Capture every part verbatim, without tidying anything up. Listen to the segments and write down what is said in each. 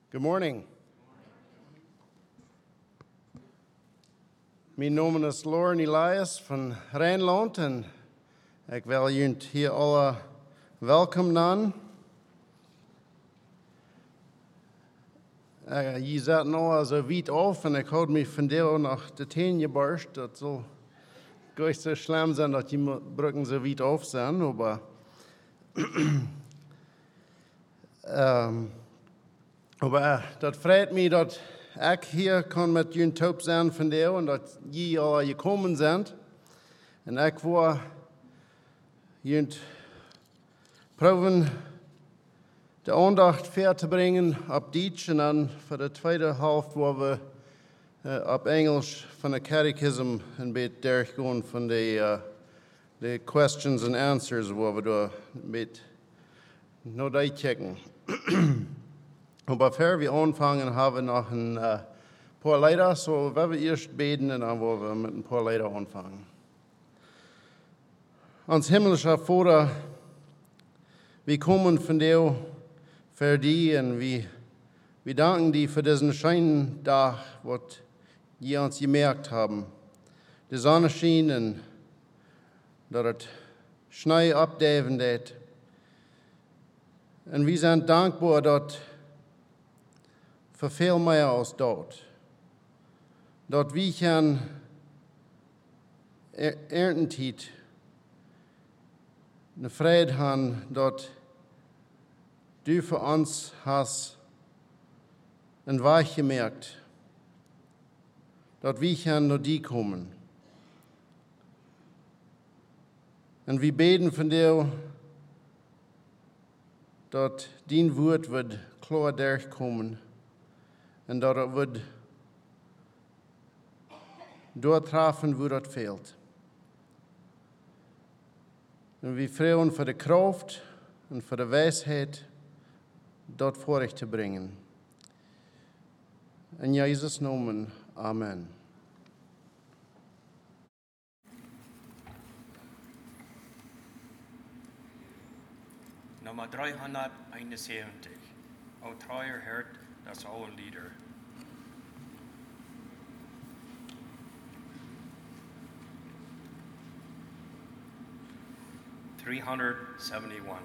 Good morning. Mijn naam is Lauren Elias van Rijnland en ik wil jullie hier alle welkom noemen. Uh, je zet nou zo weit auf en ik houd me van deel nog de teen gebarst. Dat zal gar nicht so schlimm sein, dass die Brücken so weit auf sind, aber ähm, aber das freut mich, dass ich hier kann mit Jün Taub sein von dir und dass die alle gekommen sind. Und ich war Jün proben, die Andacht fair zu bringen auf Deutsch und dann für die zweite Hälfte, wo wir uh, op Engels van de catechism een beetje doorgaan van de, uh, de questions and answers waar we daar een beetje naar uitkijken. Maar voor we aanvangen hebben we nog een uh, paar Lieder, so we willen eerst beten en dan willen we met een paar Lieder aanvangen. Ons himmlischer Vater, wir kommen von dir für die und wir, wir danken dir für diesen schönen Tag, was die uns gemerkt haben. Die Sonne schien und dass es Schnee abdeven det. Und wir sind dankbar, dass für viel mehr als dort. Dass wir können Erntenzeit eine Freude haben, dass du für uns hast einen Weg gemerkt, dass wir können nur die kommen. Und wir beten von dir, dass dein Wort wird klar durchkommen und dass es wird dort treffen, wo das fehlt. Und wir freuen für die Kraft und für die Weisheit, dort vor dich zu bringen. In Jesus' Namen, Amen. Nummer dreihunderteinundsiebzig. O treuer Herd, das alle Lieder. three hundred seventy-one.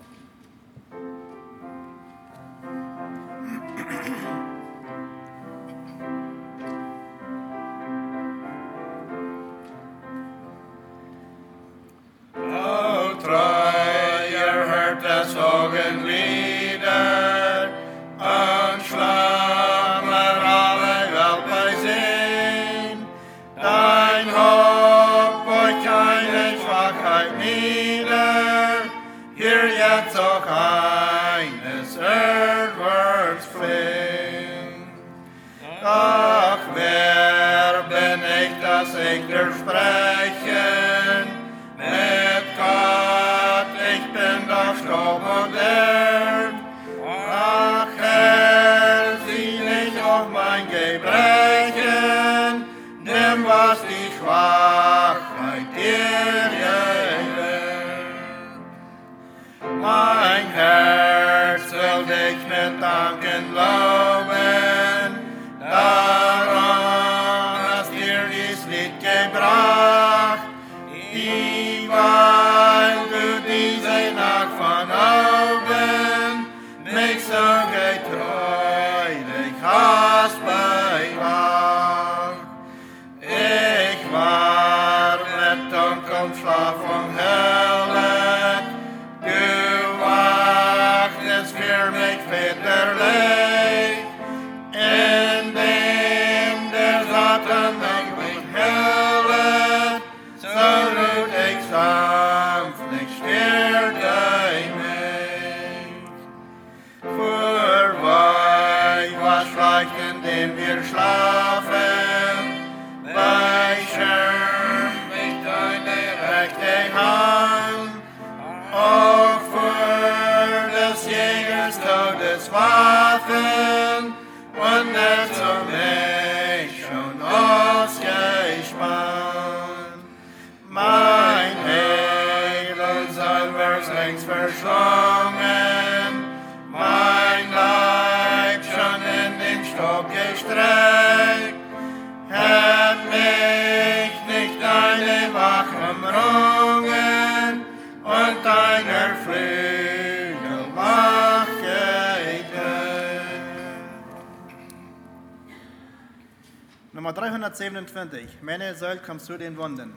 Sprechen mit Gott, ich bin doch Staub und Erd. Ach Herr, sieh nicht auf mein Gebrechen, nimm was die Schwachheit dir gegeben. Mein Herz will dich mit Danken loben, daran hast dir dies Lied gebracht, die, weil du diese Nacht von oben mich so getreulich hast bewacht. Ich war mit dunklem Schlaf vom Hölle, du wachtest für mich väterlich, indem der Satan mich hölle, so ruht ich sanftlich stärkte mich. Vorbei, was schleicht, indem wir schlafen, weichern mich deine rechte Hand, auch für des Jägers Todeswaffen, und er zu mich schon ausgespannt. Mein Heil selber längst verschlungen, mein Leib schon in Nummer dreihundertsiebenundzwanzig. Meine Säule kommt zu den Wunden.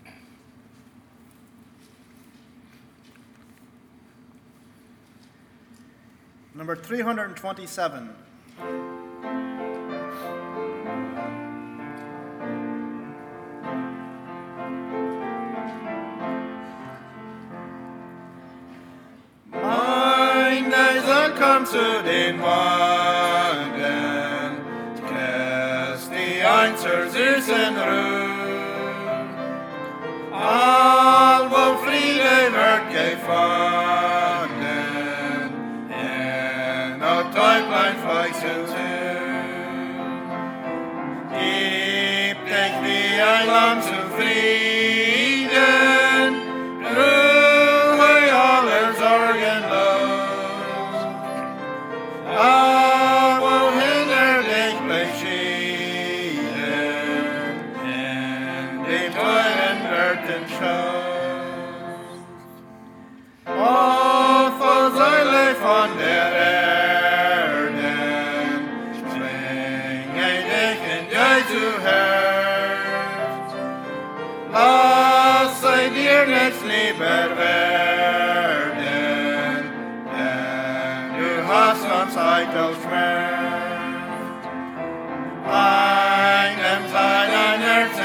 Number three hundred twenty-seven. Meine Säule kommt zu den Wunden, Christ die ein zur süßen Ruhe. All wo Friede wird gefunden, in der Teuflein fliegt zu Gib dich wie ein Lamm zufrieden, Ruhe aller Sorgen los. Aber hinter dich beschieden, in dem teuren Wirtenschoß. O voll Säule von der Erden, schwinge dich in Jesu Herz. Lass sei dir nichts lieber werden, denn du hast uns eitel Schmerz. Einem sei dein Herz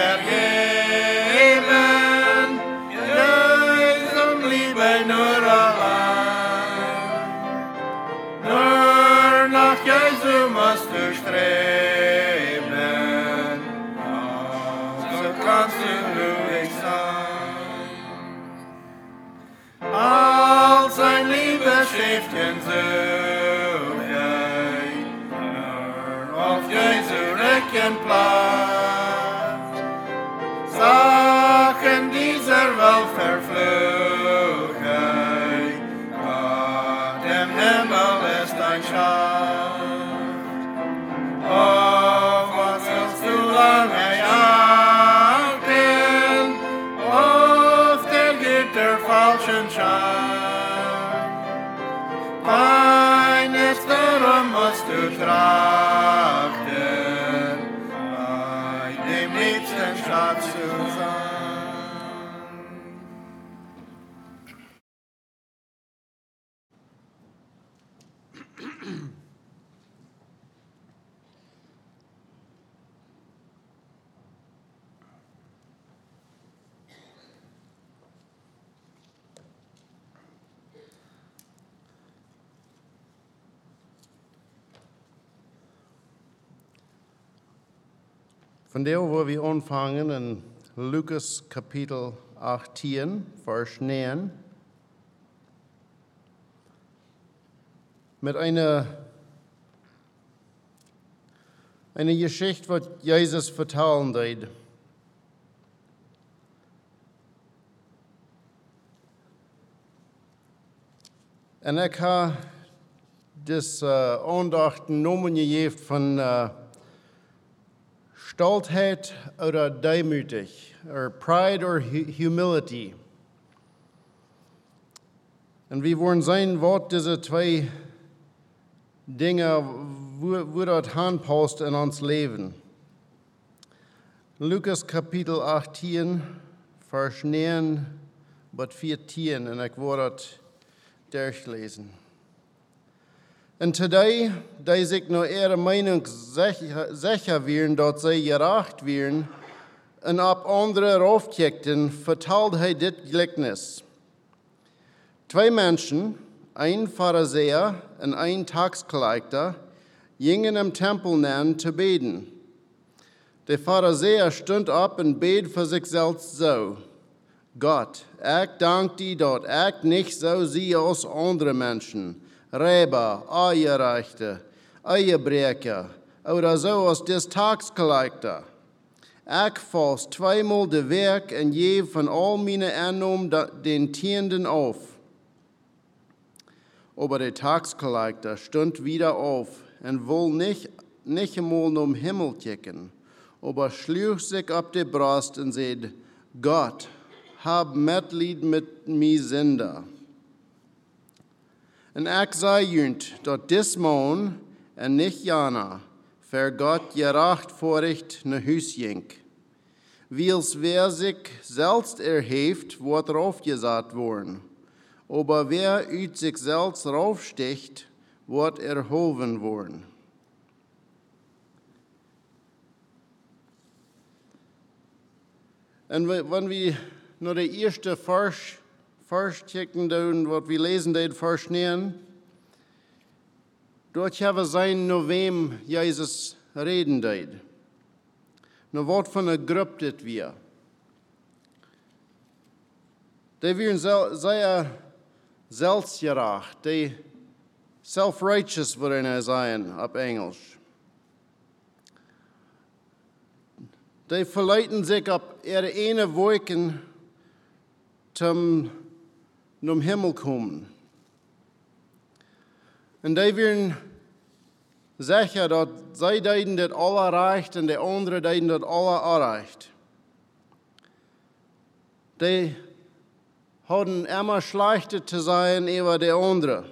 ergeben, Jesum Liebe nur allein. Nur nach Jesu musst du streben, so kannst du ruhig sein. All sein Liebesschäftchen suche, nur auf Jesu Reckenplatz. Sachen dieser Welt verfluche, Gott im Himmel ist ein Schatz. Oh, was willst du lange jagen, auf der Gitter falschen Schein? Eines darum musst du trachten, bei dem liebsten Schatz zu sein. Von der, wo wir anfangen, in Lukas Kapitel achtzehn, Vers neun, mit einer, einer Geschichte, was Jesus vertellen deed. Und ich habe das äh, Andachten genommen gegeben von äh, Stoltheit oder demütig, oder Pride oder Humility. Und wir wollen sein, was diese zwei Dinge, wo, wo das handpasst in uns Leben. Lukas Kapitel achtzehn, Vers neun bis vierzehn, und ich werde das durchlesen. Und today, da sich nur ihre Meinung sicher, sicher werden, dass sie gerecht werden, und ab andere raufkickten, vertelt er das Gleichnis. Zwei Menschen, ein Pharisäer und ein Taxkleiter, gingen im Tempel nähen zu beten. Der Pharisäer stund ab und bet für sich selbst so: Gott, ich danke dir, dass ich nicht so sehe als andere Menschen. Räber, Eierreichte, Eierbrecher oder so als des Taxkleiter. Ich fass zweimal de Werk und je von all meine Einnahmen den Tienden auf. Aber der Taxkleiter stund wieder auf und will nicht, nicht einmal um Himmel kicken, aber schlug sich ab die Brust und sagt: Gott, hab Mitleid mit mir Sünder. Und ich sage euch, dass dies Mann und nicht Jana ver Gott gerecht voorrecht ne huis jink. Wils wer sich selbst erheeft, wordt raufgesagt worden. Aber wer uit sich selbst raufsticht, wordt erhoven worden. Und wenn wir nur der erste Vers, Vers checken, was wir lesen, den Vers nehmen, dort haben wir sein, nur wem Jesus reden deed. Nur wat von der Gruppe das wir. Die werden sehr selbstgerecht, die self-righteous würden er sein, auf Englisch. Die verleiten sich ab ihre eine Wolken zum, zum Himmel kommen. Und die werden sicher, dass sie deiden das alle erreicht und die anderen deiden das alle erreicht. Die haben immer schlechter zu sein über die anderen.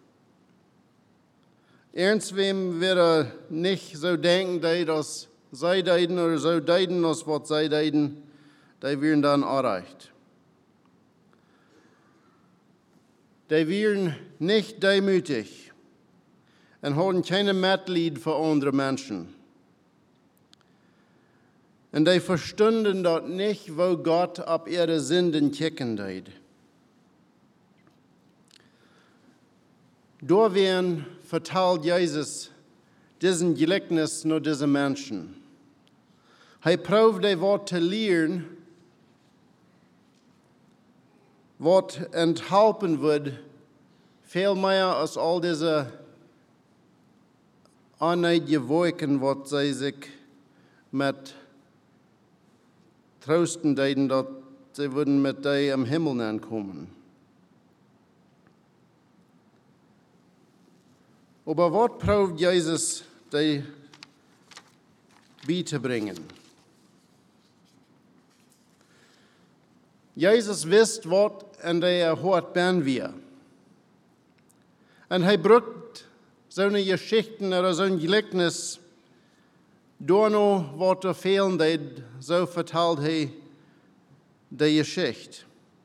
Irgendwem wird er nicht so denken, dass sie deiden oder so deiden, als was sie deiden, die werden dann erreicht. Die werden nicht demütig und haben keine Mitleid für andere Menschen. Und die verstanden dort nicht, wo Gott ab ihre Sünden kicken deed. Deswegen verteilt Jesus diesen Gleichnis nur diese Menschen. Er probt die Wort zu lernen, was enthalten wird, viel mehr als all diese anneidige Wolken, was sie sich mit trösten deuten, dass sie würden mit dir am Himmel ankommen. Aber was probt Jesus, die beizubringen? Jesus wisst, was in der Hort ben wir. Und er brückt so eine Geschichten oder so ein Gleichnis, durch noch, was er fehlen deed, so vertelt er die Geschichte.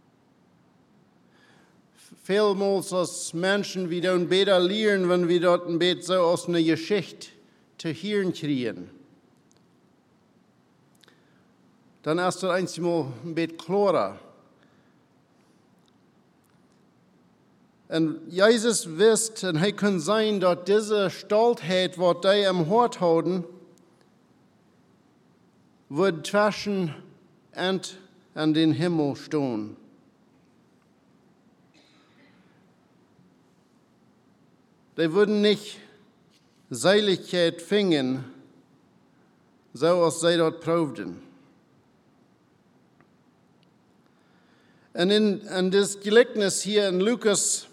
Vielmals als Menschen, wir dann besser lernen, wenn wir dort ein bisschen so aus einer Geschichte zu hören kriegen. Dann ist das einmal ein bisschen klarer. Und Jesus wisst, und er kann sein, dass diese Stoltheit, was die am Hort haben, wird zwischen und an den Himmel stehen. Die würden nicht Seligkeit finden, so als sie dort probten. Und in, in das Gleichnis hier in Lukas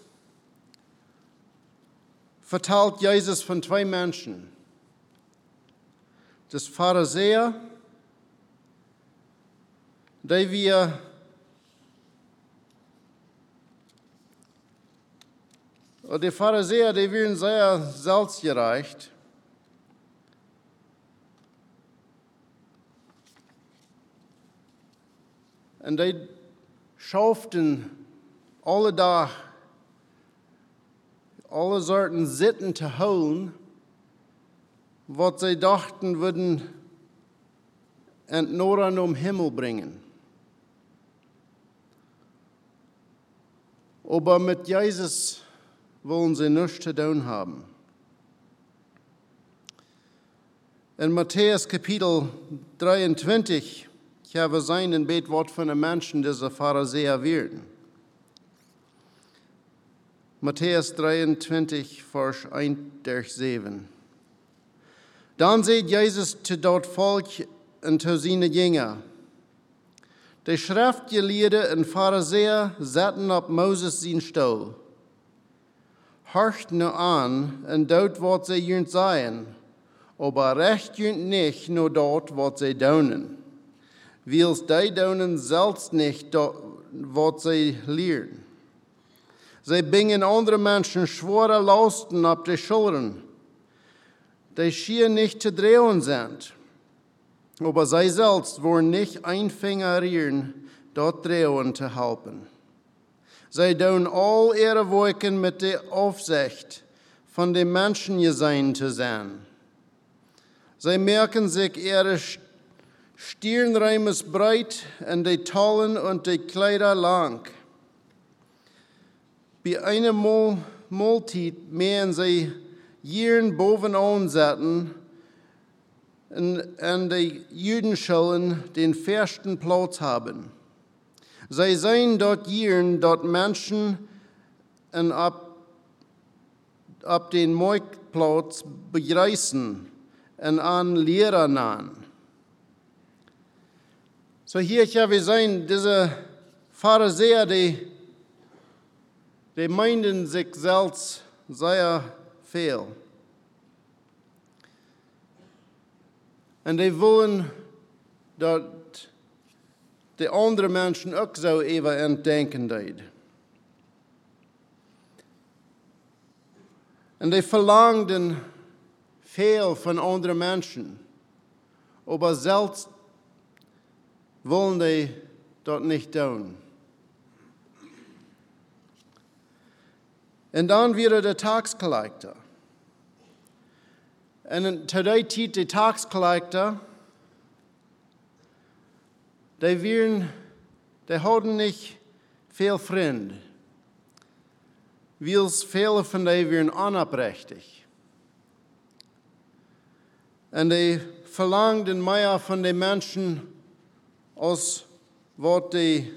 verteilt Jesus von zwei Menschen. Das Pharisäer, die wir die Pharisäer, die werden sehr selbstgerecht. Und die schauften alle Tag alle Sorten Sitten zu holen, was sie dachten, würden Entnoran um Himmel bringen. Aber mit Jesus wollen sie nichts zu tun haben. In Matthäus Kapitel dreiundzwanzig, ich habe sein Betwort von einem Menschen, dieser Pharisäer werden. Matthäus dreiundzwanzig, Vers eins durch sieben. Dann sieht Jesus zu dort Volk und zu seinen Jünger. Die Schriftgelehrten und Pharisäer saßen auf Moses sein Stuhl. Horcht nur an und dort, was sie jünt seien, aber recht jünt nicht nur dort, was sie daunen. Wils die daunen selbst nicht, was sie lehren. Sie bringen andere Menschen schwere Lasten auf die Schultern. die schier nicht zu drehen sind. Aber sie selbst wollen nicht ein Finger rühren, dort drehen zu helfen. Sie tun all ihre Wolken mit der Aufsicht von den Menschen gesehen zu sein. Sie merken sich ihre Stirnreimes breit und die Tollen und die Kleider lang. Bei einer Mahlzeit mehr sie Jieren bovenaan zetten und an die Judenschulen den ersten Platz haben. Sie sehen dort Jieren, dort Menschen und ab, ab den Marktplatz begrüßen und an Lehrer nahen. So hier, ja, wir sehen, diese Pharisäer, die, die meinen sich selbst sehr viel. Und die wollen, dass die anderen Menschen auch so even entdenken deed. Und die verlangten viel von anderen Menschen, aber selbst wollen die dort nicht tun. Und dann wieder der Tax-Collector. Und zu der Zeit die Tax-Collector, die wären, die hatten nicht viel Freunde. Weil viele von denen wären unabrechtig. Und die verlangten mehr von den Menschen, als was die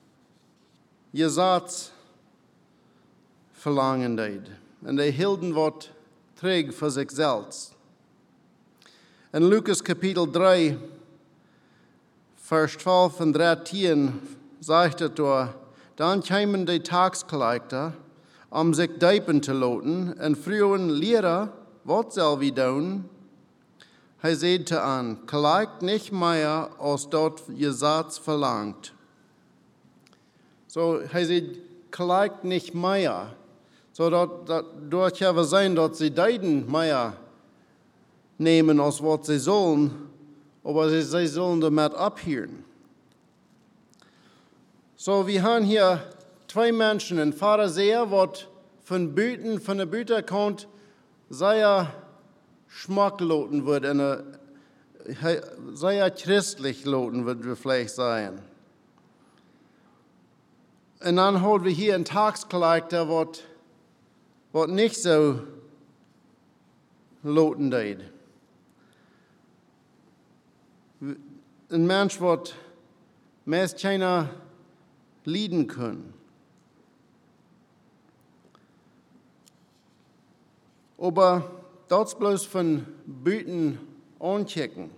Gesetz verlangen deed. Und die hielten was träg für sich selbst. In Lukas Kapitel drei, Vers zwölf und dreizehn sagt er dort, dann kamen die Taxcollector, um sich deipen zu lassen, und frühen Lehrer, was soll wir tun? Er sagte an, klagt nicht mehr, als dort Gesetz verlangt. So, er sagt, klagt nicht mehr. So, dort, dort, dort kann es sein, dass sie deiden mehr nehmen, als was sie sollen, aber sie, sie sollen damit abhören. So, wir haben hier zwei Menschen, ein Pharisäer, der von Büten, von der Büte kommt, sehr schmackloten wird, eine, sehr christlich loten wird, wir vielleicht sagen. Und dann haben wir hier einen Taxcollector, der was nicht so loten deed. Ein Mensch, der meist keiner leiden kann. Aber das bloß von Büten anchecken.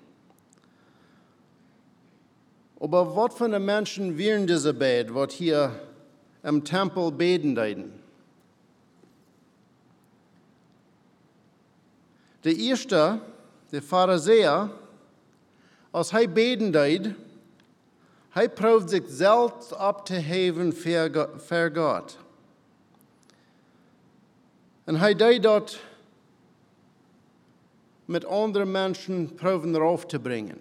Aber was für eine Menschen wären diese Bett, was hier im Tempel beten deiden? Der erste, der Pharisäer, als er beten deed, er probt sich selbst abzuheben für Gott. Und er deed dort mit anderen Menschen proben raufzubringen.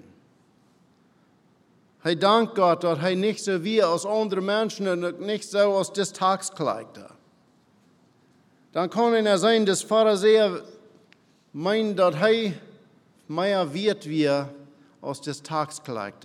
Er dankt Gott, dass er nicht so wie als andere Menschen und nicht so als das Taxcollector. Dann kann er sein, dass Pharisäer meint, dass er mehr wird wie als das Taxcollector.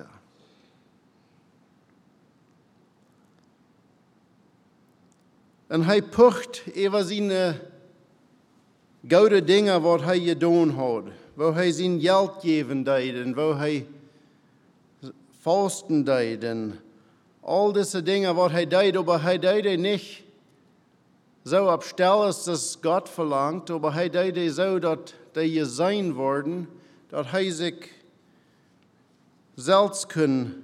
Und er pucht über seine gute Dinge, was er getan hat, wo er sein Geld geben deed und wo er fasten deed und all diese Dinge, was er deed, aber er deed nicht so abstellen, dass Gott verlangt, aber er deed so, dass die gesehen worden, dass er sich selbst können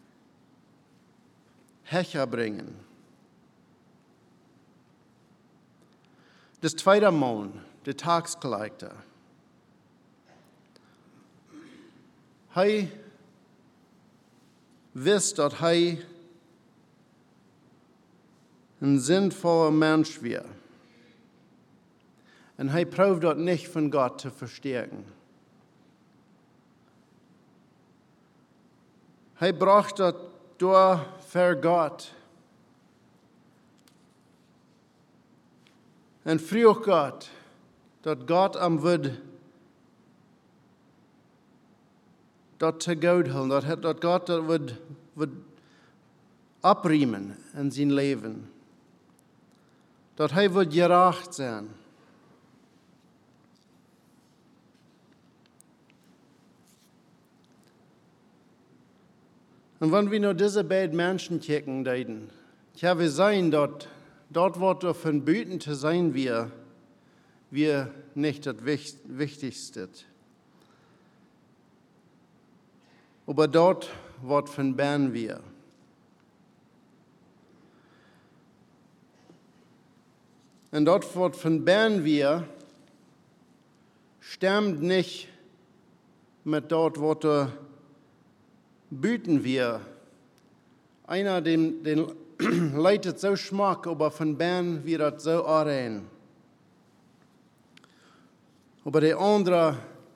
herbringen. Das zweite Mal, der Taxcollector. Er wisst, dass er ein sinnvoller Mensch wäre. Und er braucht dort nicht von Gott zu verstärken. Er braucht dort durch für Gott. Und früher Gott, dort Gott am Wud, dort zu Gott holen, dort, dort Gott dort wird, wird abriemen in sein Leben. Dort er wird gerecht sein. Und wenn wir nur diese beiden Menschen kicken, deuten, ja, wir sein dort, dort wird er von Büten zu sein, wir, wir nicht das Wichtigste. Aber dort wird von Bern wir. Und dort wird von Bern wir, stimmt nicht mit dort, wo er büten wir. Einer, den, den leitet so schmack, aber von Bern wir das so rein. Aber der andere,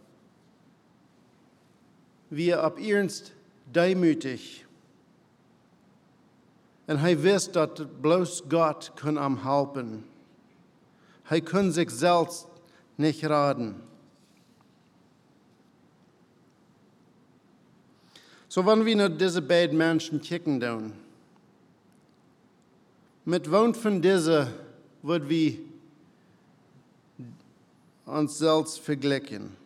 wir ab ernst demütig. Und er wisst, dass bloß Gott kann am helfen. Er kann sich selbst nicht raten. So wenn wir nur diese beiden Menschen kicken tun, mit wem von diesen wird wir uns selbst vergleichen?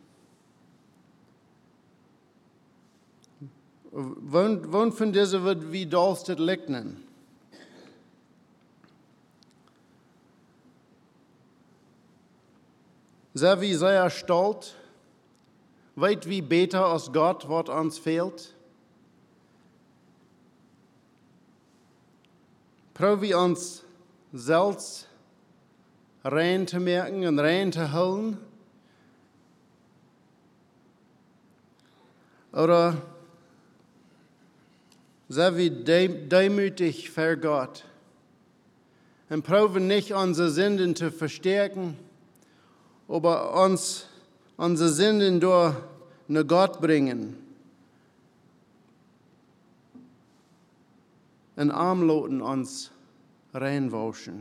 Wem von diesen wird wie dolstet liegnen? Sehr wie sehr stolz, weit wie beter als Gott, was uns fehlt. Probieren wir uns selbst rein zu merken und rein zu holen? Oder sehr wie demütig für Gott und probieren nicht unsere Sünden zu verstärken, aber uns unsere Sünden durch nach Gott bringen. Und Armloten uns reinwaschen.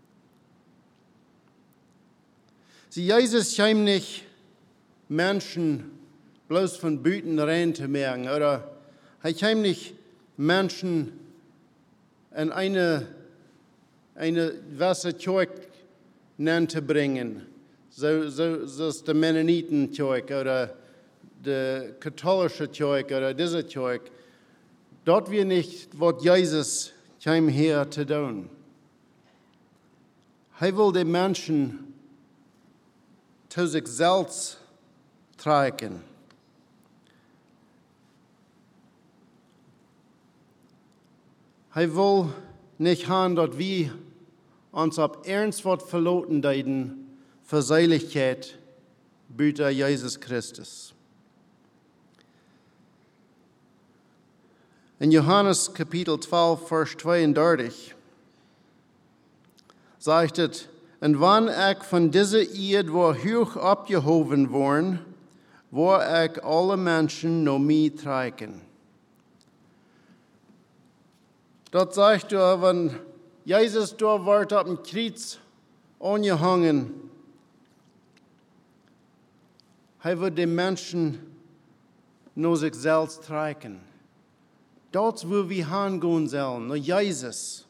Sie Jesus scheint nicht Menschen bloß von Büten rein zu merken, oder er scheint nicht Menschen in eine, eine Wasserzeug zu bringen, so, so, so ist der Mennoniten-Zeug oder der katholische Zeug oder dieser Zeug. Dort wir nicht, was Jesus kam hier zu tun. Er will die Menschen zu sich selbst tragen. Er will nicht haben, dass wir uns ab ernst wird verloten deuten für Seiligkeit, Büter Jesus Christus. In Johannes Kapitel zwölf, Vers zweiunddreißig sagt es, und wann ich von dieser Erde wo hoch abgehoben worden, wo ich alle Menschen noch mich tragen. Dort sagt er, wenn Jesus da wird auf dem Kreuz angehangen, er wird den Menschen nur sich selbst tragen. Dort, wo wir hingehen sollen, nur Jesus.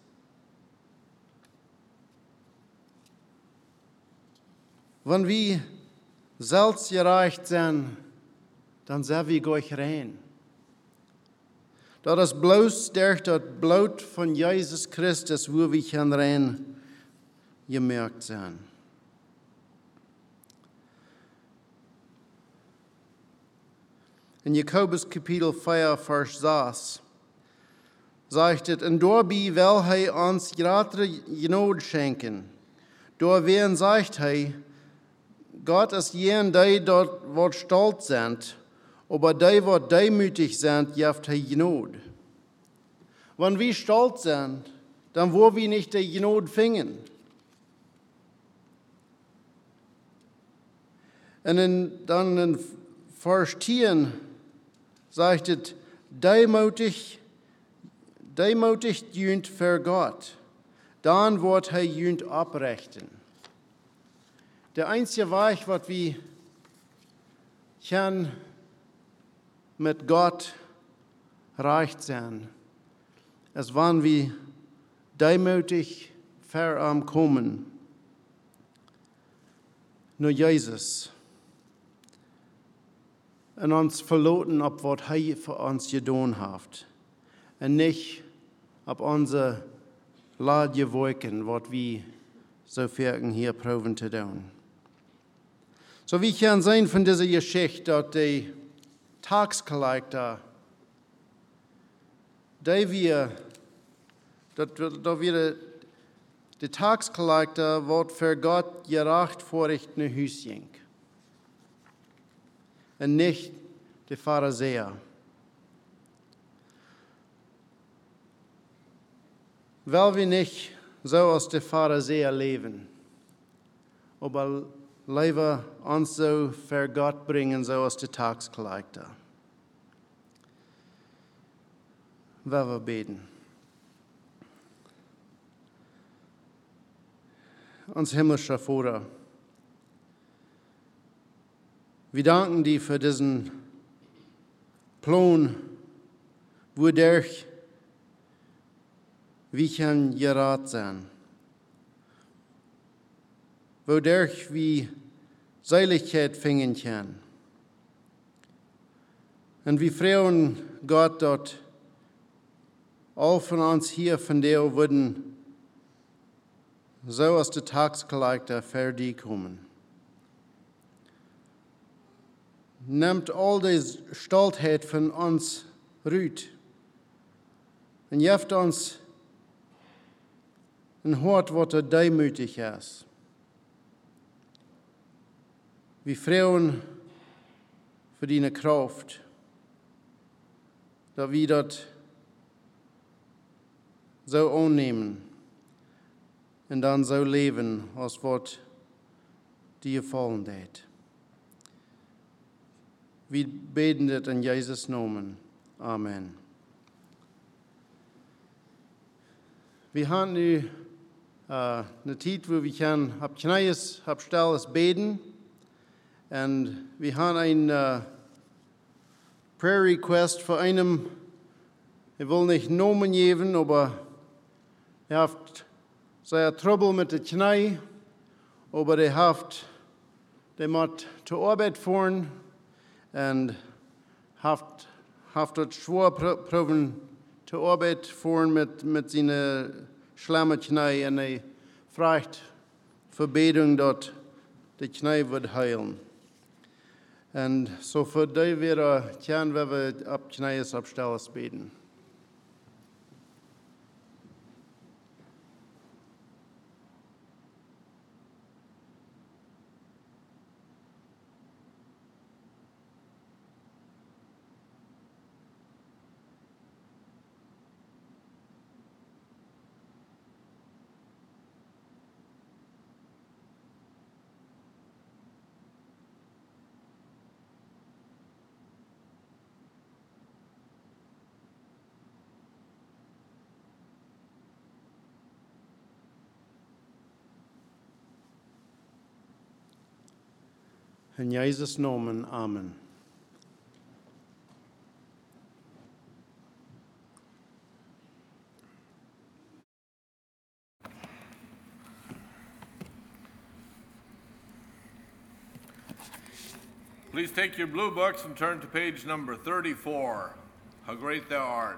Wenn wir selbst gereicht sind, dann sind wir gleich rein. Das ist bloß durch das Blut von Jesus Christus, wo wir rein gemerkt sind. In Jakobus Kapitel vier, Vers sechs sagt es, und dabei will er uns gerade Gnade schenken. Da werden sagt er, Gott ist jen, die dort wat stolz sind, aber die, wat demütig sind, jaft er Gnade. Wenn wir stolz sind, dann wollen wir nicht die Gnade finden. En in, dan in Vers tien sagt es, demutig, demutig dient für Gott. Dann wird er dient abrichten. Der einzige Weg, was wir können mit Gott reich sein, ist, wenn wir demutig kommen. Nur Jesus. Und uns verloten, ob was er für uns getan hat. Und nicht, ob unsere Lage wolken, was wir so wirken hier proben zu tun. So wie kann sein von dieser Geschichte, dass der Taxcollector, der wir, dass wir, der Taxcollector wird für Gott gerecht vor ich in Haus ging. Und nicht der Pharisäer. Weil wir nicht so als der Pharisäer leben, aber lieber uns so für Gott bringen, so als der Taxcollector. Weil wir beten. Uns himmlischer Vater, wir danken dir für diesen Plan, wodurch wir können gerat sein, wodurch wir Seligkeit finden können. Und wir freuen Gott, dass all von uns hier von dir würden so als der Taxcollector für dich kommen. Nehmt all die Stoltheit von uns rüt und gebt uns ein Hort, was er demütig ist. Wir freuen für deine Kraft, dass wir das so annehmen und dann so leben, als was dir gefallen hat. Wir beten das in Jesus' Namen. Amen. Wir haben nu uh, eine Zeit, wo wir können ab Knies, ab Stalles beten. Und wir haben ein uh, Prayer Request für einen, ich will nicht Namen geben, aber er hat sehr Trouble mit den Knie, aber er hat, der muss zur Arbeit fahren und hat, hat dort schwer proben zur Arbeit fahren mit, mit seinen schlammen Knie und er fragt Verbettung, dass die Knie wird heilen. Und so für die wäre kann wir ab Knies abstellen beten. In Jesus' Namen, Amen. Please take your blue books and turn to page number thirty-four. How great thou art.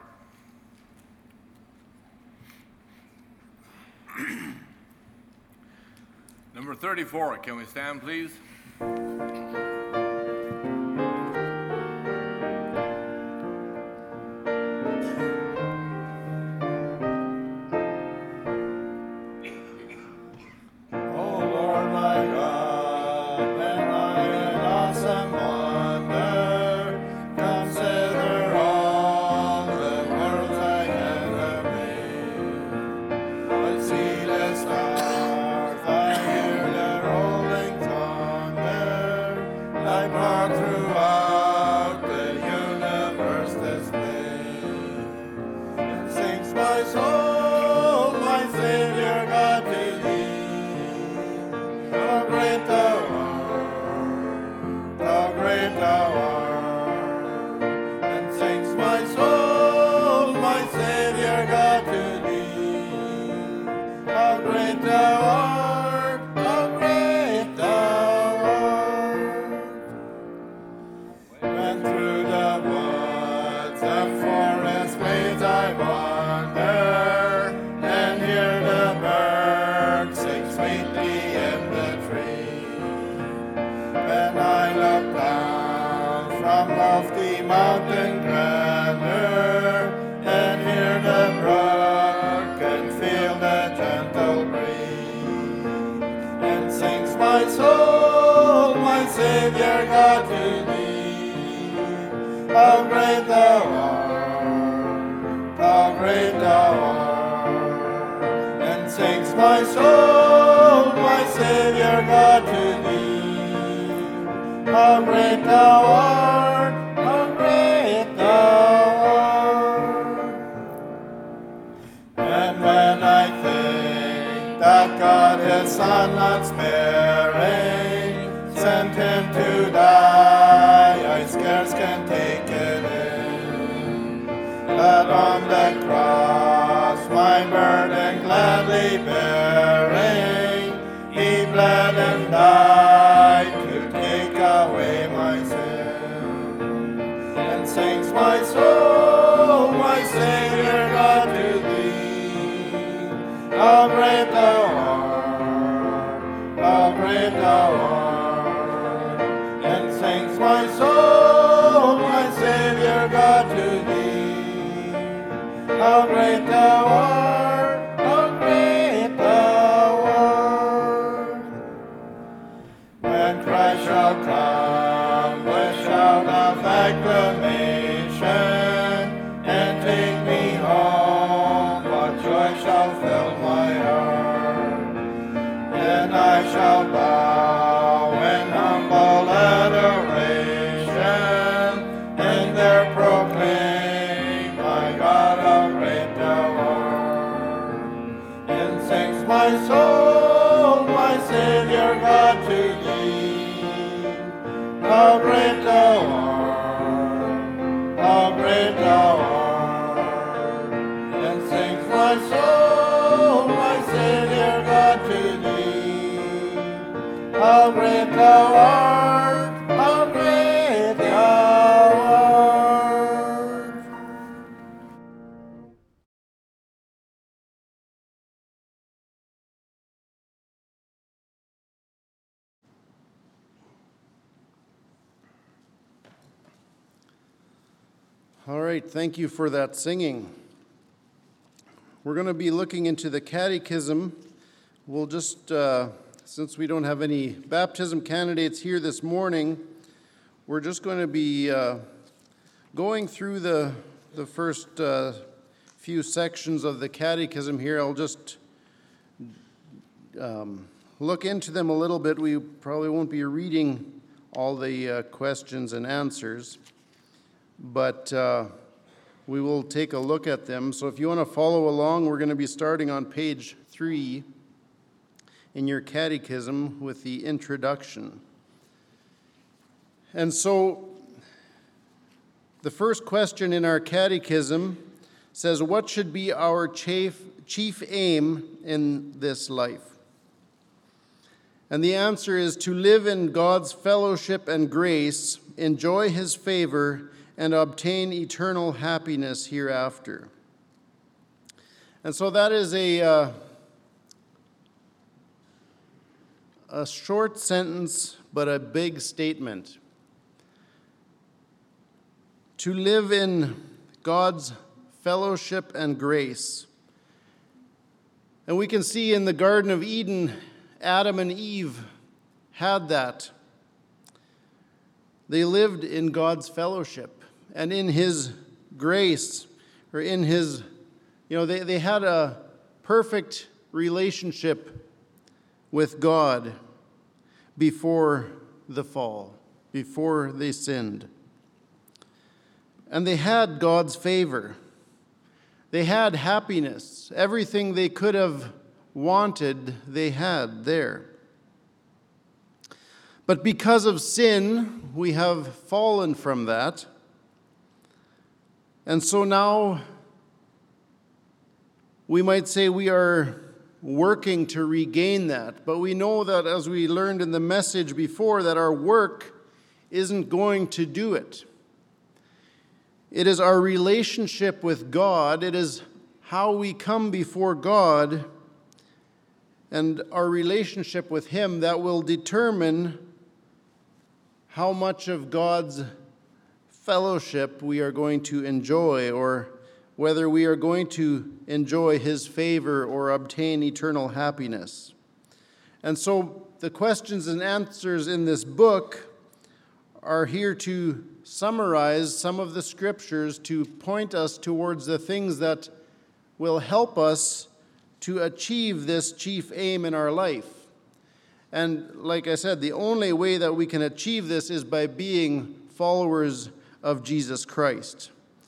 Number thirty-four, can we stand, please? See the stars, I hear the rolling thunder. how great thou art, how great thou art. And sings my soul, my Savior God, to thee. How great thou art, how great thou art. And when I think that God his Son not sparing, sent him to die, I scarce can take it in, that on the cross my burden gladly bearing, he bled and died to take away my sin. And sings my soul, my Savior God, to thee. How great thou art, how great thou art. And sings my soul, my Savior God, to thee. How great thou art, how great thou art. When Christ shall come with shout of acclamation and take me home, what joy shall fill my heart. Then I shall bow in humble adoration and there proclaim, my God, how great thou art. And sings my soul, my Savior God, to thee. How great thou art, how great thou art. And sings my soul, my Savior God, to thee. How great thou art, how great thou art. All right, thank you for that singing. We're going to be looking into the catechism. We'll just, uh, since we don't have any baptism candidates here this morning, we're just going to be uh, going through the, the first uh, few sections of the catechism here. I'll just um, look into them a little bit. We probably won't be reading all the uh, questions and answers, but uh, we will take a look at them. So if you want to follow along, we're going to be starting on page three in your catechism with the introduction. And so the first question in our catechism says, what should be our chief, chief aim in this life? And the answer is to live in God's fellowship and grace, enjoy his favor, and obtain eternal happiness hereafter. And so that is a, uh, a short sentence, but a big statement. To live in God's fellowship and grace. And we can see in the Garden of Eden, Adam and Eve had that. They lived in God's fellowship and in his grace, or in his, you know, they, they had a perfect relationship with God before the fall, before they sinned. And they had God's favor. They had happiness. Everything they could have wanted, they had there. But because of sin, we have fallen from that. And so now we might say we are working to regain that. But we know that, as we learned in the message before, that our work isn't going to do it. It is our relationship with God. It is how we come before God and our relationship with him that will determine how much of God's fellowship we are going to enjoy, or whether we are going to enjoy his favor or obtain eternal happiness. And so the questions and answers in this book are here to summarize some of the scriptures to point us towards the things that will help us to achieve this chief aim in our life. And like I said, the only way that we can achieve this is by being followers of Jesus Christ,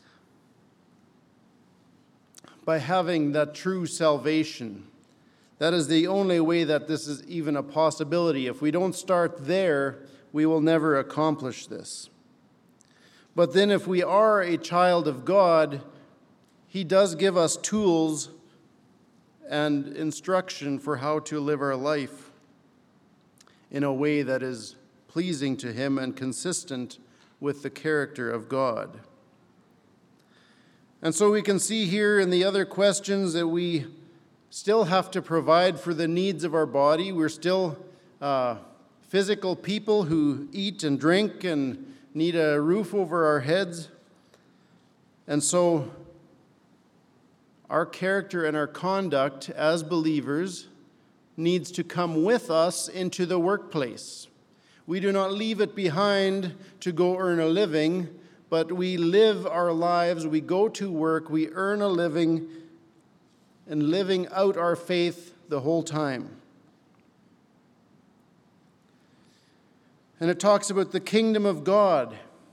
by having that true salvation. That is the only way that this is even a possibility. If we don't start there, we will never accomplish this. But then if we are a child of God, He does give us tools and instruction for how to live our life in a way that is pleasing to Him and consistent with the character of God. And so we can see here in the other questions that we still have to provide for the needs of our body. We're still uh, physical people who eat and drink and need a roof over our heads. And so our character and our conduct as believers needs to come with us into the workplace. We do not leave it behind to go earn a living, but we live our lives, we go to work, we earn a living, and living out our faith the whole time. And it talks about the kingdom of God.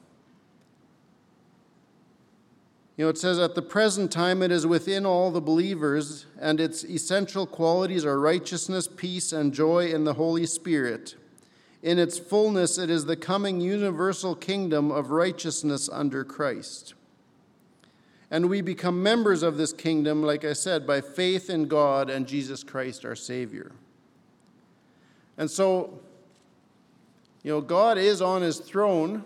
You know, it says, at the present time it is within all the believers, and its essential qualities are righteousness, peace, and joy in the Holy Spirit. In its fullness, it is the coming universal kingdom of righteousness under Christ. And we become members of this kingdom, like I said, by faith in God and Jesus Christ, our Savior. And so, you know, God is on His throne,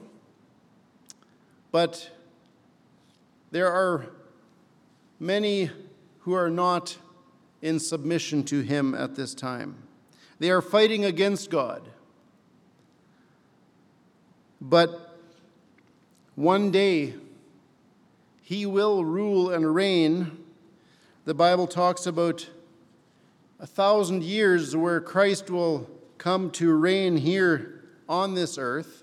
but there are many who are not in submission to Him at this time. They are fighting against God. But one day, He will rule and reign. The Bible talks about a thousand years where Christ will come to reign here on this earth.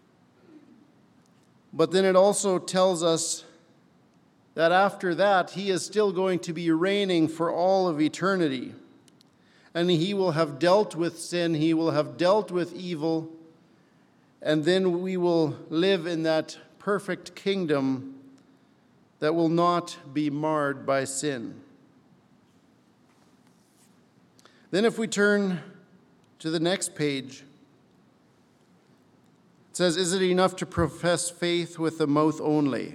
But then it also tells us that after that, He is still going to be reigning for all of eternity. And He will have dealt with sin, He will have dealt with evil, and then we will live in that perfect kingdom that will not be marred by sin. Then if we turn to the next page, it says, is it enough to profess faith with the mouth only?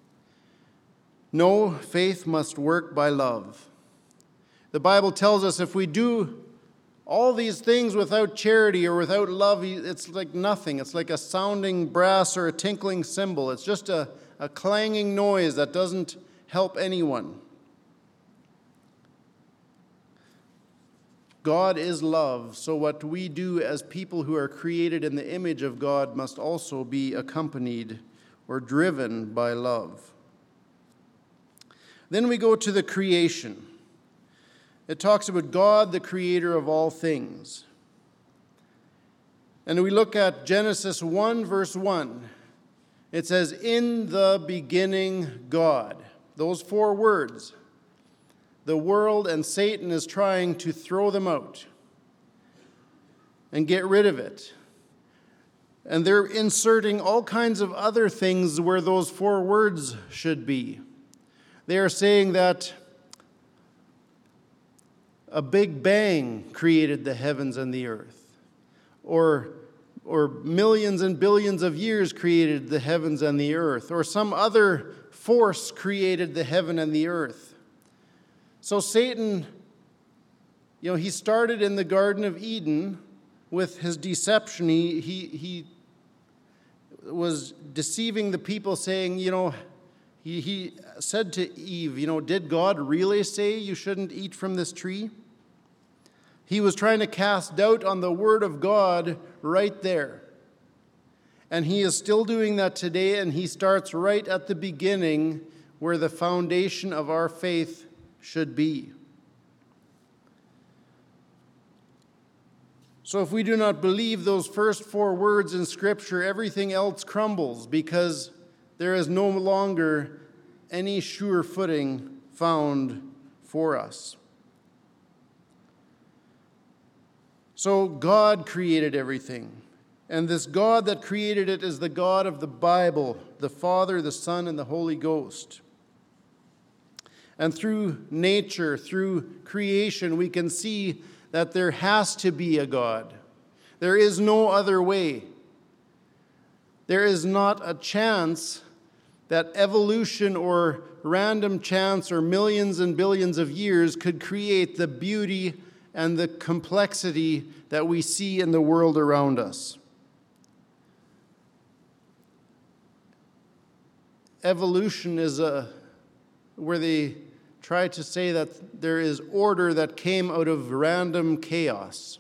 No, faith must work by love. The Bible tells us if we do all these things without charity or without love, it's like nothing. It's like a sounding brass or a tinkling cymbal. It's just a, a clanging noise that doesn't help anyone. God is love, so what we do as people who are created in the image of God must also be accompanied or driven by love. Then we go to the creation. It talks about God, the creator of all things. And we look at Genesis one, verse one. It says, in the beginning, God. Those four words. The world and Satan is trying to throw them out and get rid of it. And they're inserting all kinds of other things where those four words should be. They are saying that a big bang created the heavens and the earth, or, or millions and billions of years created the heavens and the earth, or some other force created the heaven and the earth. So Satan, you know, he started in the Garden of Eden with his deception. He, he, he was deceiving the people, saying, you know, He, he said to Eve, you know, did God really say you shouldn't eat from this tree? He was trying to cast doubt on the word of God right there. And he is still doing that today, and he starts right at the beginning where the foundation of our faith should be. So if we do not believe those first four words in Scripture, everything else crumbles because there is no longer any sure footing found for us. So God created everything. And this God that created it is the God of the Bible, the Father, the Son, and the Holy Ghost. And through nature, through creation, we can see that there has to be a God. There is no other way. There is not a chance that evolution or random chance or millions and billions of years could create the beauty and the complexity that we see in the world around us. Evolution is a, where they try to say that there is order that came out of random chaos.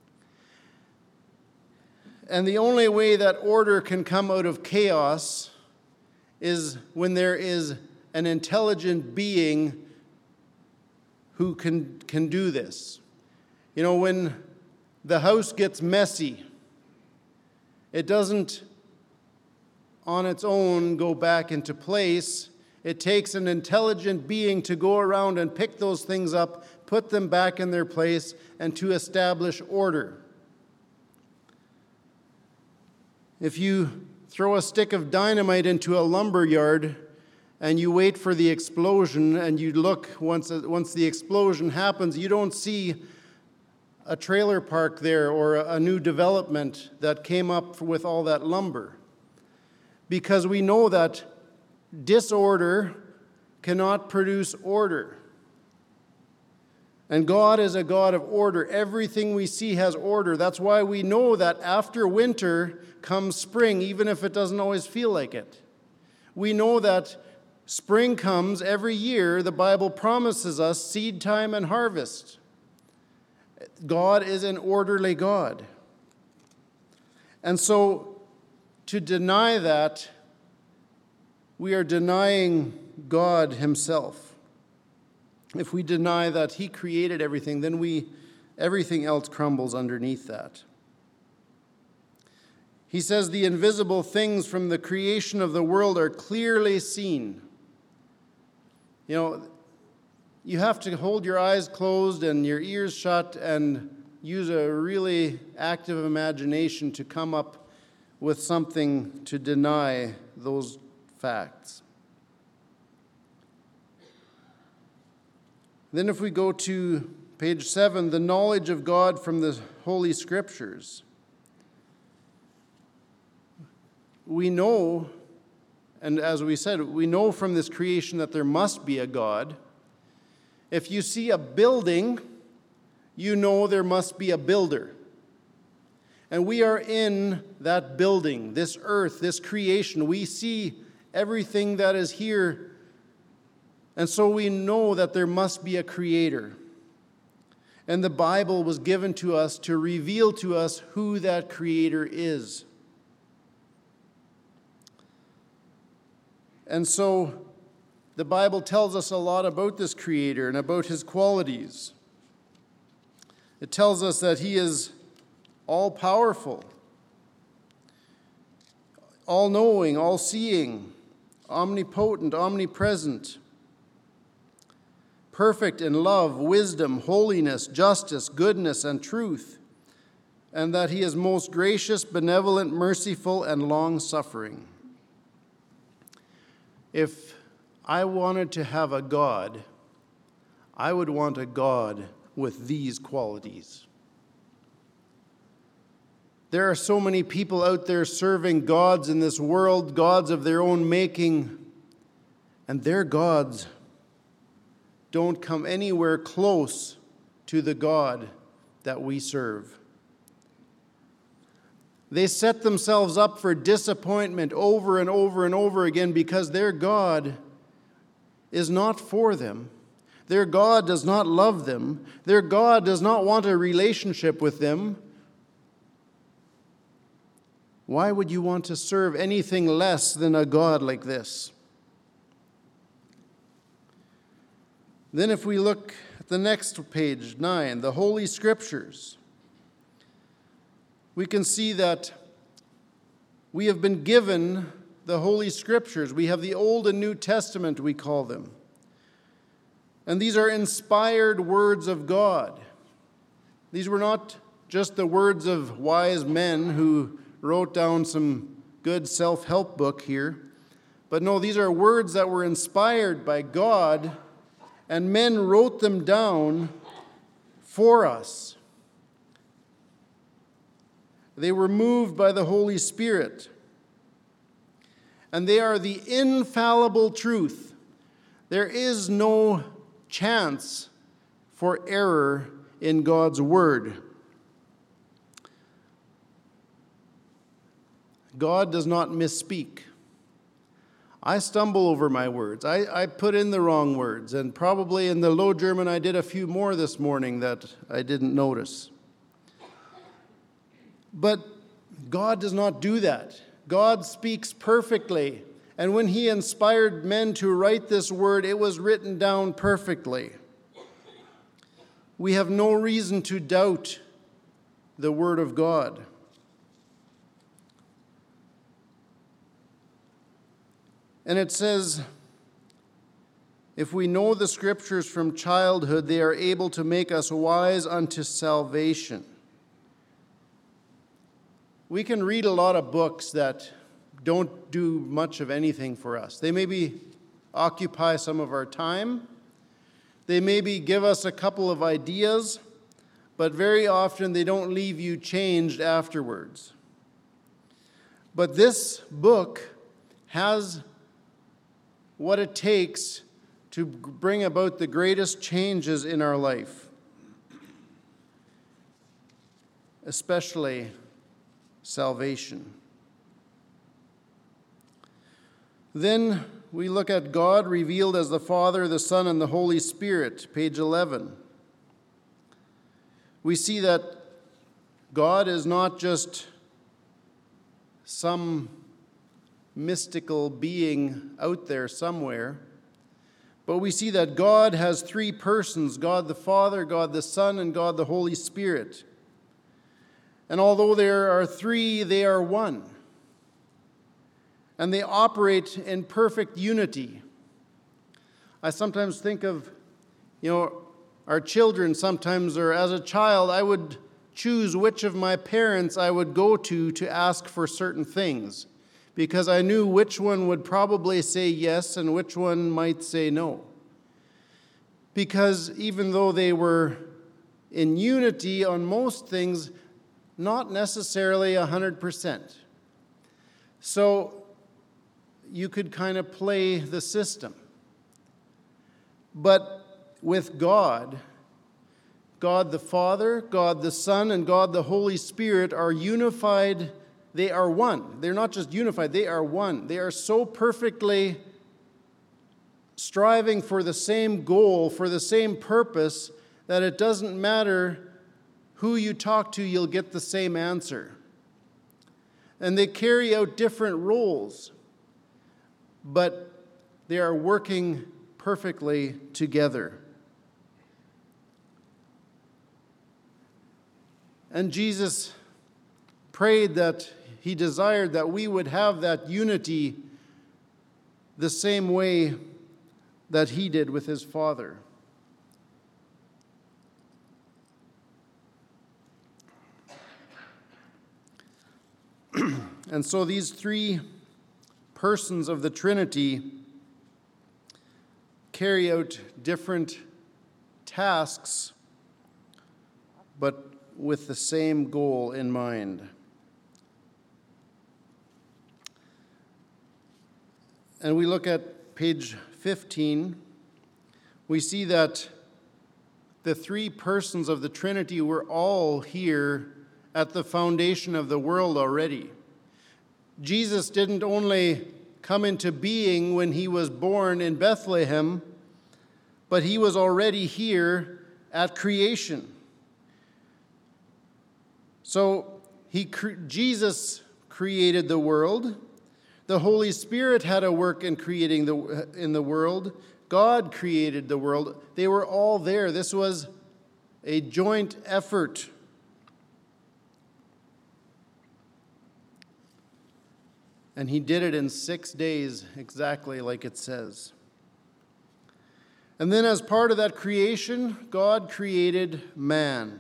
And the only way that order can come out of chaos is when there is an intelligent being who can, can do this. You know, when the house gets messy, it doesn't on its own go back into place. It takes an intelligent being to go around and pick those things up, put them back in their place, and to establish order. If you throw a stick of dynamite into a lumber yard and you wait for the explosion and you look, once, once the explosion happens, you don't see a trailer park there or a new development that came up with all that lumber. Because we know that disorder cannot produce order. And God is a God of order. Everything we see has order. That's why we know that after winter comes spring, even if it doesn't always feel like it. We know that spring comes every year. The Bible promises us seed time and harvest. God is an orderly God. And so, to deny that, we are denying God himself. If we deny that he created everything, then we everything else crumbles underneath that. He says the invisible things from the creation of the world are clearly seen. You know, you have to hold your eyes closed and your ears shut and use a really active imagination to come up with something to deny those facts. Then if we go to page seven, the knowledge of God from the Holy Scriptures. We know, and as we said, we know from this creation that there must be a God. If you see a building, you know there must be a builder. And we are in that building, this earth, this creation. We see everything that is here. And so we know that there must be a creator. And the Bible was given to us to reveal to us who that creator is. And so the Bible tells us a lot about this creator and about his qualities. It tells us that he is all-powerful, all-knowing, all-seeing, omnipotent, omnipresent, perfect in love, wisdom, holiness, justice, goodness, and truth, and that he is most gracious, benevolent, merciful, and long-suffering. If I wanted to have a God, I would want a God with these qualities. There are so many people out there serving gods in this world, gods of their own making, and their gods don't come anywhere close to the God that we serve. They set themselves up for disappointment over and over and over again because their God is not for them. Their God does not love them. Their God does not want a relationship with them. Why would you want to serve anything less than a God like this? Then if we look at the next page, nine, the Holy Scriptures. we can see that we have been given the Holy Scriptures. We have the Old and New Testament, we call them. And these are inspired words of God. These were not just the words of wise men who wrote down some good self-help book here. But no, these are words that were inspired by God, and men wrote them down for us. They were moved by the Holy Spirit. And they are the infallible truth. There is no chance for error in God's Word. God does not misspeak. I stumble over my words. I, I put in the wrong words, and probably in the Low German I did a few more this morning that I didn't notice. But God does not do that. God speaks perfectly. And when He inspired men to write this word, it was written down perfectly. We have no reason to doubt the Word of God. And it says, if we know the Scriptures from childhood, they are able to make us wise unto salvation. We can read a lot of books that don't do much of anything for us. They maybe occupy some of our time. They maybe give us a couple of ideas, but very often they don't leave you changed afterwards. But this book has what it takes to bring about the greatest changes in our life, especially salvation. Then we look at God revealed as the Father, the Son, and the Holy Spirit, page eleven. We see that God is not just some mystical being out there somewhere, but we see that God has three persons, God the Father, God the Son, and God the Holy Spirit. And although there are three, they are one. And they operate in perfect unity. I sometimes think of, you know, our children sometimes, or as a child, I would choose which of my parents I would go to to ask for certain things, because I knew which one would probably say yes and which one might say no. Because even though they were in unity on most things, not necessarily one hundred percent. So you could kind of play the system. But with God, God the Father, God the Son, and God the Holy Spirit are unified. They are one. They're not just unified, they are one. They are so perfectly striving for the same goal, for the same purpose, that it doesn't matter who you talk to, you'll get the same answer. And they carry out different roles, but they are working perfectly together. And Jesus prayed that he desired that we would have that unity the same way that he did with his Father. And so these three persons of the Trinity carry out different tasks, but with the same goal in mind. And we look at page fifteen, we see that the three persons of the Trinity were all here at the foundation of the world already. Jesus didn't only come into being when he was born in Bethlehem, but he was already here at creation. So he, Jesus created the world. The Holy Spirit had a work in creating the in the world. God created the world. They were all there. This was a joint effort. And he did it in six days, exactly like it says. And then as part of that creation, God created man.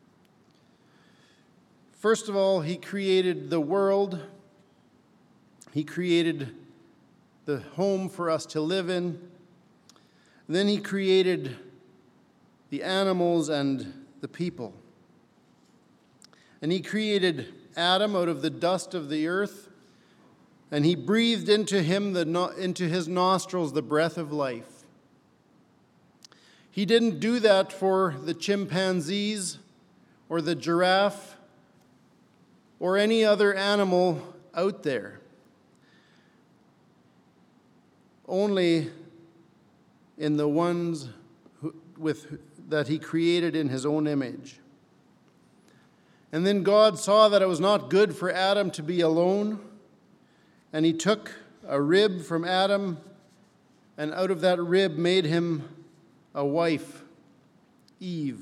First of all, he created the world. He created the home for us to live in. And then he created the animals and the people. And he created Adam out of the dust of the earth, and he breathed into him the no, into his nostrils the breath of life. He didn't do that for the chimpanzees or the giraffe or any other animal out there. Only in the ones who, with, that he created in his own image. And then God saw that it was not good for Adam to be alone, and he took a rib from Adam, and out of that rib made him a wife, Eve.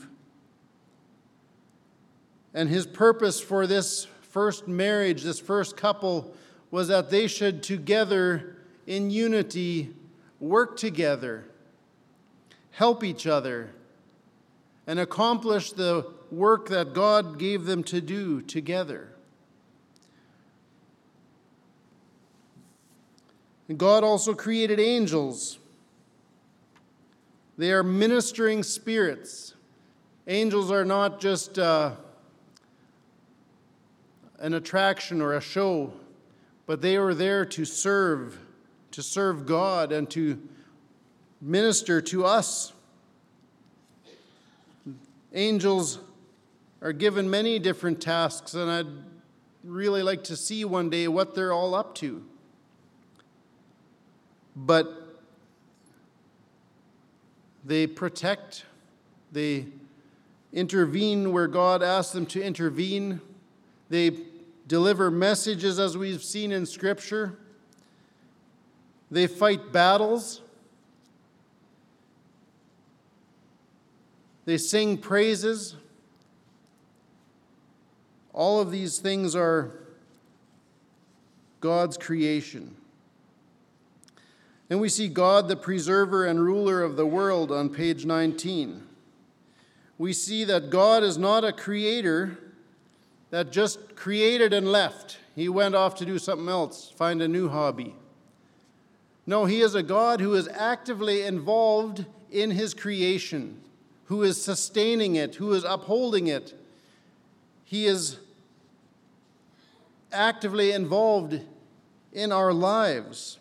And his purpose for this first marriage, this first couple, was that they should together in unity work together, help each other, and accomplish the work that God gave them to do together. And God also created angels. They are ministering spirits. Angels are not just uh, an attraction or a show, but they are there to serve, to serve God and to minister to us. Angels are given many different tasks, and I'd really like to see one day what they're all up to. But they protect, they intervene where God asks them to intervene. They deliver messages, as we've seen in Scripture. They fight battles. They sing praises. All of these things are God's creation. And we see God, the preserver and ruler of the world, on page nineteen. We see that God is not a creator that just created and left. He went off to do something else, find a new hobby. No, he is a God who is actively involved in his creation, who is sustaining it, who is upholding it. He is actively involved in our lives.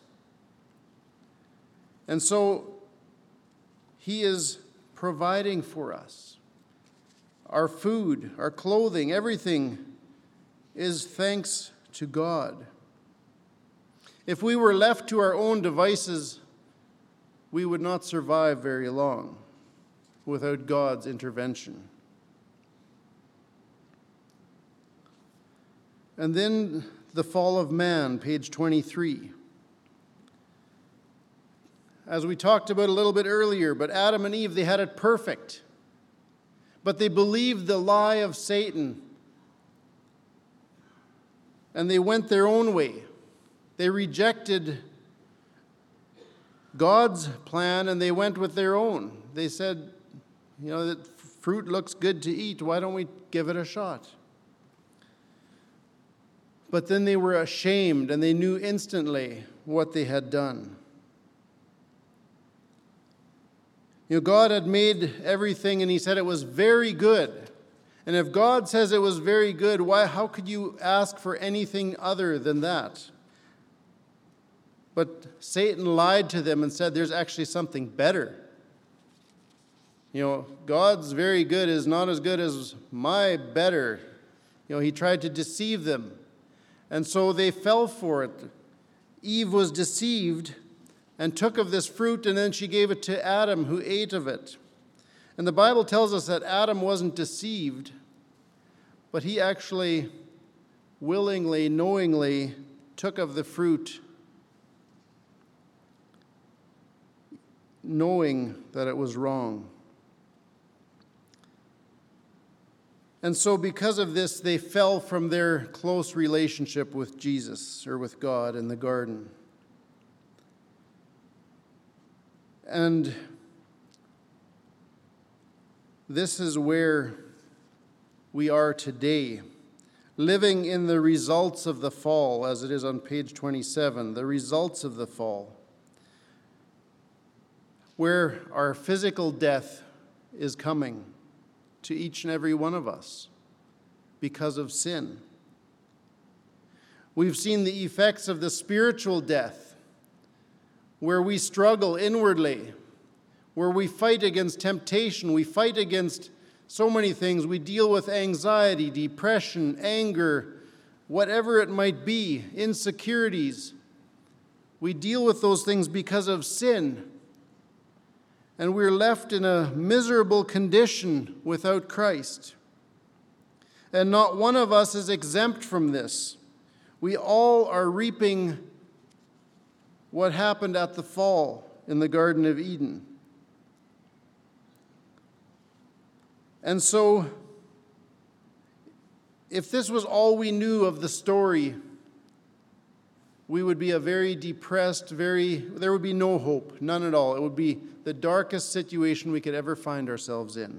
And so he is providing for us. Our food, our clothing, everything is thanks to God. If we were left to our own devices, we would not survive very long without God's intervention. And then the fall of man, page twenty-three. As we talked about a little bit earlier, but Adam and Eve, they had it perfect. But they believed the lie of Satan. And they went their own way. They rejected God's plan and they went with their own. They said, you know, that fruit looks good to eat. Why don't we give it a shot? But then they were ashamed and they knew instantly what they had done. You know, God had made everything and he said it was very good. And if God says it was very good, why, how could you ask for anything other than that? But Satan lied to them and said there's actually something better. You know, God's very good is not as good as my better. You know, he tried to deceive them. And so they fell for it. Eve was deceived and took of this fruit, and then she gave it to Adam, who ate of it. And the Bible tells us that Adam wasn't deceived, but he actually willingly, knowingly took of the fruit, knowing that it was wrong. And so because of this, they fell from their close relationship with Jesus or with God in the garden. And this is where we are today, living in the results of the fall, as it is on page twenty-seven, the results of the fall, where our physical death is coming to each and every one of us because of sin. We've seen the effects of the spiritual death, where we struggle inwardly, where we fight against temptation, we fight against so many things. We deal with anxiety, depression, anger, whatever it might be, insecurities. We deal with those things because of sin. And we're left in a miserable condition without Christ. And not one of us is exempt from this. We all are reaping what happened at the fall in the Garden of Eden. And so, if this was all we knew of the story, we would be a very depressed, very, there would be no hope, none at all. It would be the darkest situation we could ever find ourselves in.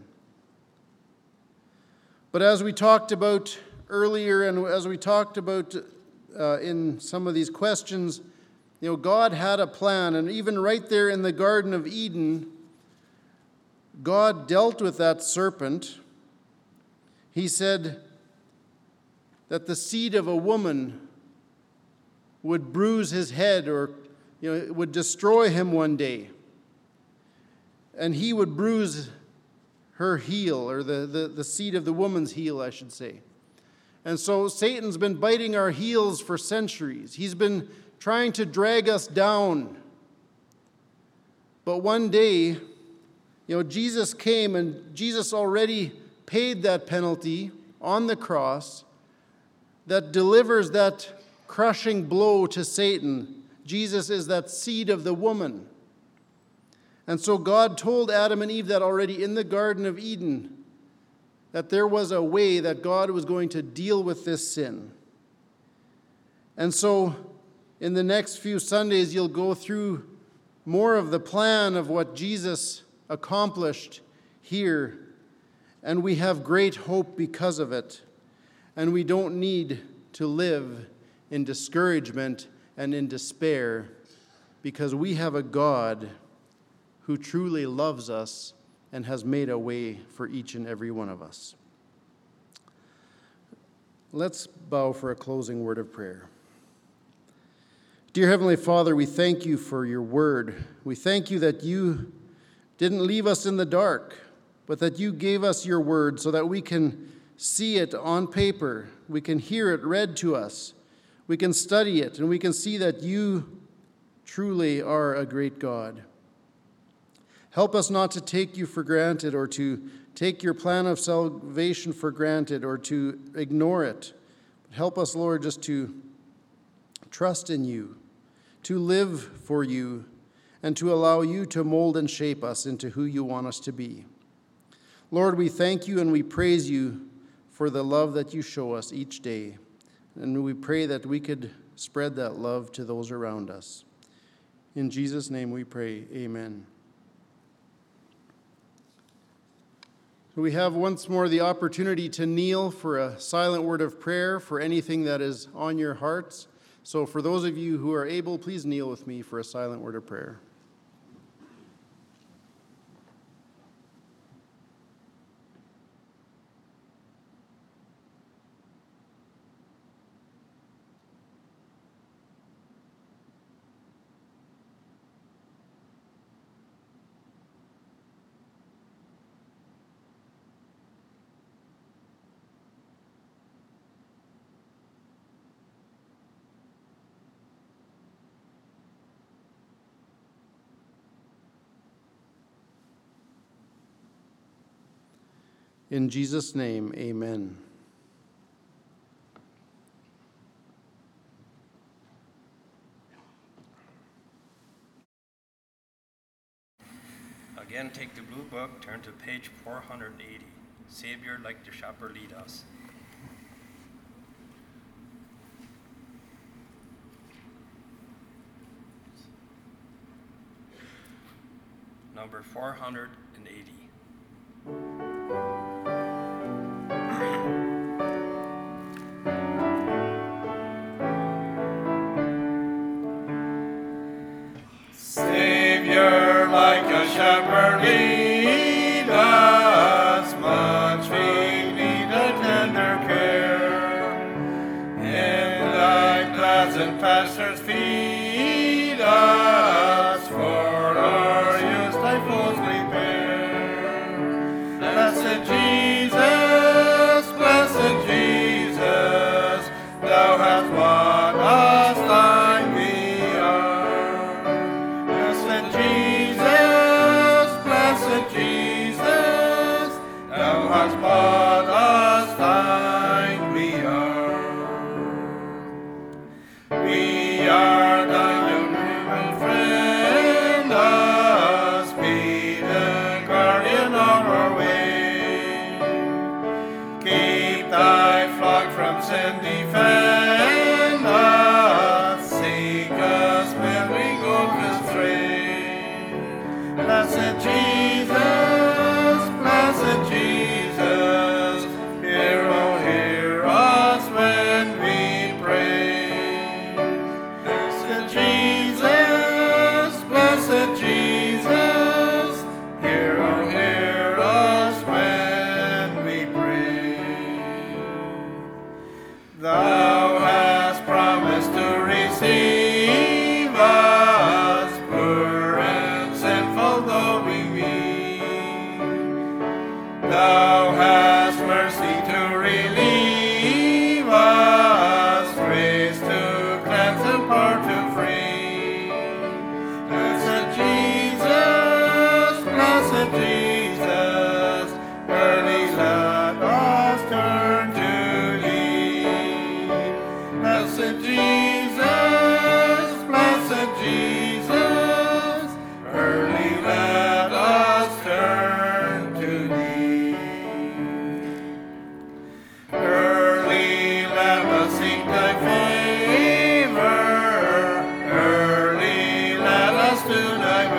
But as we talked about earlier, and as we talked about uh, in some of these questions, you know, God had a plan, and even right there in the Garden of Eden, God dealt with that serpent. He said that the seed of a woman would bruise his head, or you know, would destroy him one day. And he would bruise her heel, or the, the, the seed of the woman's heel, I should say. And so Satan's been biting our heels for centuries. He's been trying to drag us down. But one day, you know, Jesus came, and Jesus already paid that penalty on the cross that delivers that crushing blow to Satan. Jesus is that seed of the woman. And so God told Adam and Eve that already in the Garden of Eden, that there was a way that God was going to deal with this sin. And so in the next few Sundays, you'll go through more of the plan of what Jesus accomplished here. And we have great hope because of it. And we don't need to live in discouragement and in despair, because we have a God who truly loves us and has made a way for each and every one of us. Let's bow for a closing word of prayer. Dear Heavenly Father, we thank you for your word. We thank you that you didn't leave us in the dark, but that you gave us your word so that we can see it on paper, we can hear it read to us, we can study it, and we can see that you truly are a great God. Help us not to take you for granted, or to take your plan of salvation for granted, or to ignore it. Help us, Lord, just to trust in you, to live for you, and to allow you to mold and shape us into who you want us to be. Lord, we thank you and we praise you for the love that you show us each day. And we pray that we could spread that love to those around us. In Jesus' name we pray, amen. We have once more the opportunity to kneel for a silent word of prayer for anything that is on your hearts. So for those of you who are able, please kneel with me for a silent word of prayer. In Jesus' name, amen. Again, take the blue book, turn to page four hundred eighty. Savior, like the shepherd, lead us. Number four hundred eighty. Savior, like a shepherd, lead us, much we need a tender care. In thy pleasant pastures feed us, for our use thy folds prepare. Blessed Jesus, blessed Jesus, thou hast won us thine we are. Blessed Jesus, blessed Jesus, thou hast bought us thine we are. We are thine human friend, us be the guardian of our way. Keep thy flock from sin, defend us, seek us when we go astray. Blessed Jesus, blessed Jesus, hear, oh, hear us when we pray. Blessed Jesus, blessed Jesus, hear, oh, hear us when we pray. Thou hast promised to receive us, poor and sinful though we be. Thou hast mercy to relieve us, grace to cleanse and part to free. Blessed Jesus, blessed Jesus, early let us turn to thee. Blessed Jesus, blessed Jesus, early let us turn to thee. Early let us seek thy favor, early let us do thy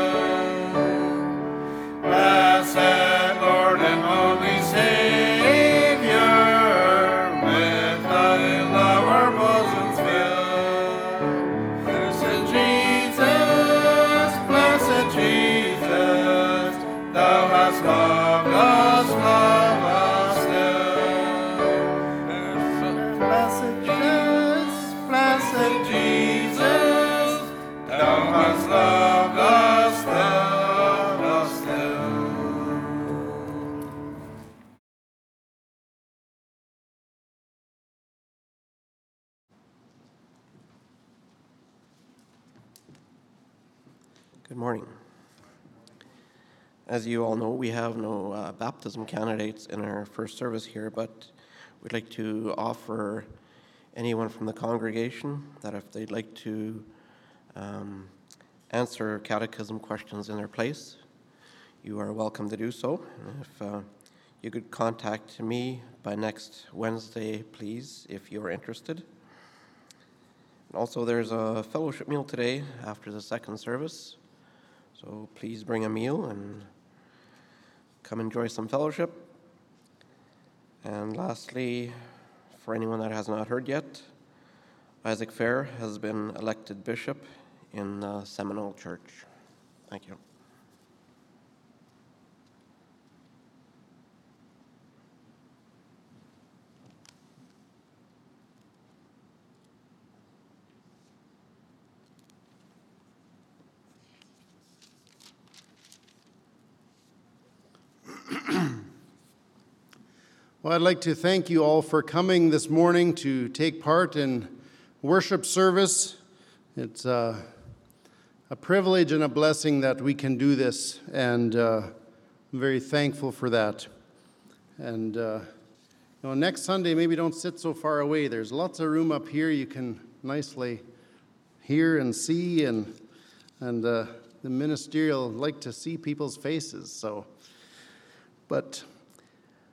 will. Blessed Lord and only Savior, with thy love our bosoms fill. Blessed Jesus, blessed Jesus, thou hast loved us, love us still. Blessed Jesus, blessed Jesus, thou hast loved us, loved us still. Good morning. As you all know, we have no uh, baptism candidates in our first service here, but we'd like to offer anyone from the congregation that if they'd like to um, answer catechism questions in their place, you are welcome to do so. And if uh, you could contact me by next Wednesday, please, if you're interested. And also, there's a fellowship meal today after the second service, so please bring a meal and come enjoy some fellowship. And lastly, for anyone that has not heard yet, Isaac Fair has been elected bishop in uh, Seminole Church. Thank you. Well, I'd like to thank you all for coming this morning to take part in worship service. It's uh, a privilege and a blessing that we can do this, and uh, I'm very thankful for that. And uh, you know, next Sunday, maybe don't sit so far away. There's lots of room up here. You can nicely hear and see, and and uh, the ministerial like to see people's faces. So, but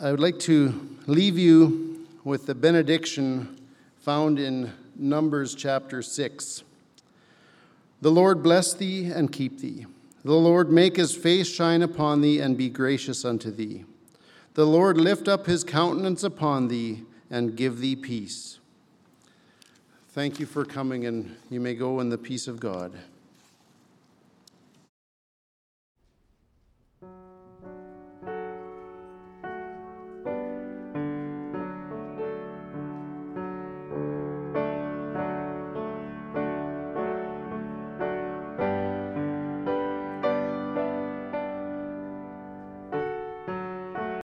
I would like to leave you with the benediction found in Numbers chapter six. The Lord bless thee and keep thee. The Lord make his face shine upon thee and be gracious unto thee. The Lord lift up his countenance upon thee and give thee peace. Thank you for coming, and you may go in the peace of God.